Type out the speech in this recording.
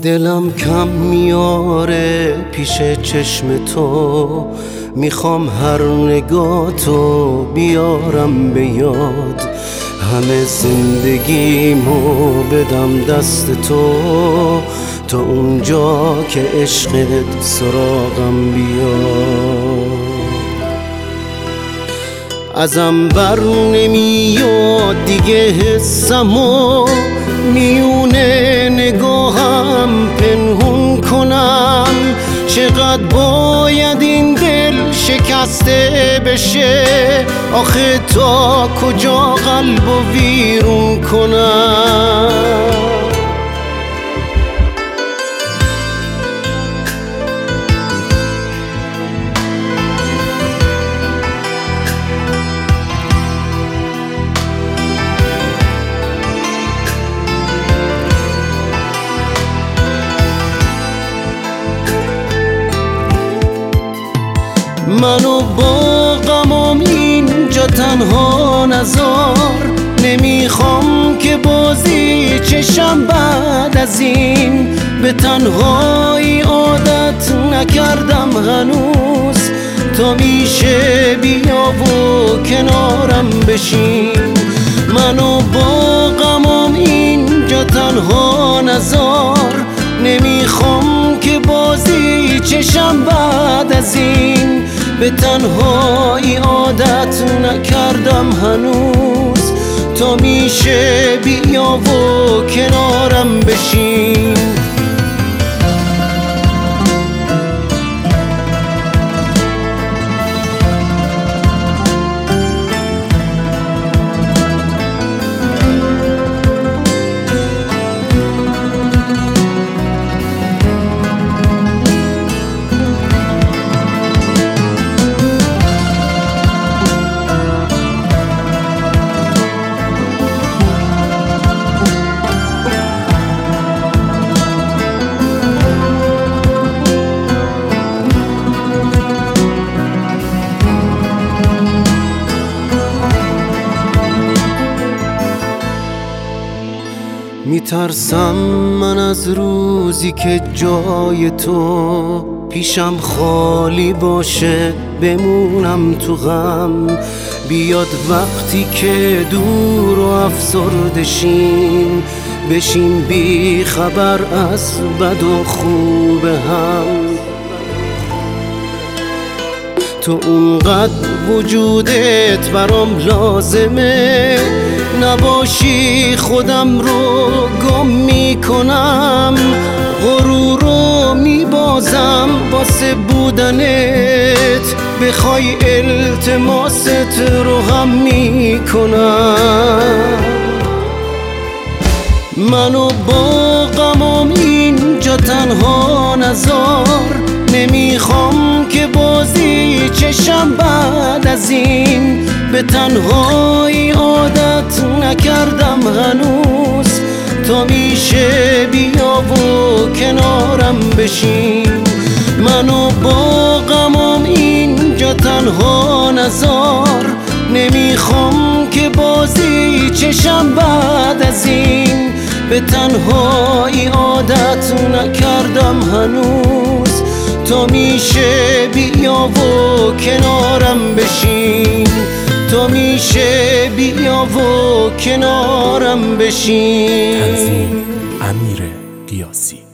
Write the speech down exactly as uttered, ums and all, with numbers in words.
دلم کم میاره پیش چشم تو، میخوام هر نگاتو بیارم به یاد، همه زندگیمو بدم دست تو، تا اونجا که عشقت سراغم بیاد. ازم بر نمیاد دیگه حسمو، میونه نگاهم پنهون کنم، چقدر باید این دل شکسته بشه، آخه تا کجا قلبو ویرون کنم. منو با غمم اینجا تنها نذار، نمیخوام که بازی چشم بعد از این، به تنهایی عادت نکردم هنوز، تا میشه بیا و کنارم بشین. منو با غمم اینجا تنها نذار، نمیخوام که بازی چشم بعد از این، به تنهایی عادت نکردم هنوز، تا میشه بیا و کنارم بشین. میترسم من از روزی که جای تو پیشم خالی باشه، بمونم تو غم، بیاد وقتی که دور و افسرده شیم، بشیم بی خبر از بد و خوب هم. تو اونقدر وجودت برام لازمه، نباشی خودم رو گم میکنم، غرور رو میبازم واسه بودنت، بخوای التماست رو هم میکنم. منو با غمم اینجا تنها نذار، نمیخوام که بازی چشم بعد از این، به تنهایی عادت نکردم هنوز، تا میشه بیا و کنارم بشین. منو با غمم اینجا تنها نذار، نمیخوام که بازی چشم بعد از این، به تنهایی عادت نکردم هنوز، تا میشه بیا و کنارم بشین، تا میشه بیا و کنارم بشین. تنظیم امیر قیاسی.